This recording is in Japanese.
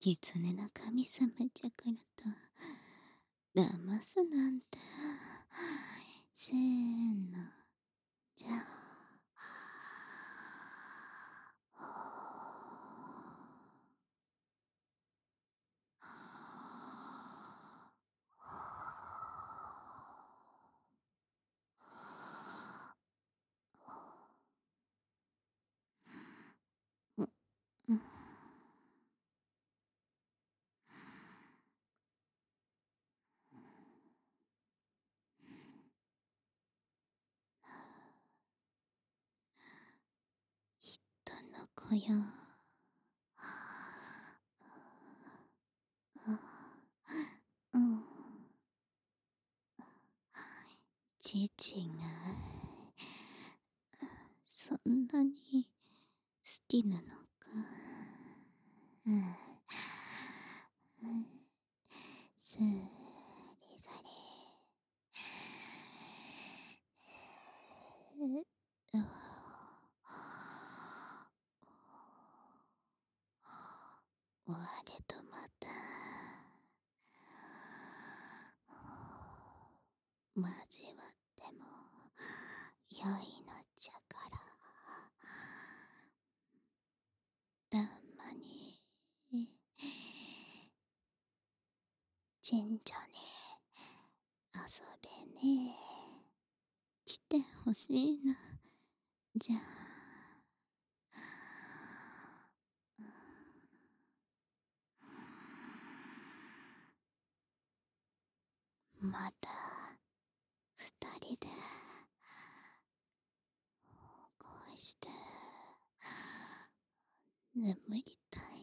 狐の神様じゃからと、騙すなんて。せーの、じゃあ。うん。人の子よ。うん。父がそんなに好きなのか。うん。それそれ。我とまた交わっても良いのじゃから。たまに神社に遊べね来てほしいな。じゃあ。また二人でこうして眠りたい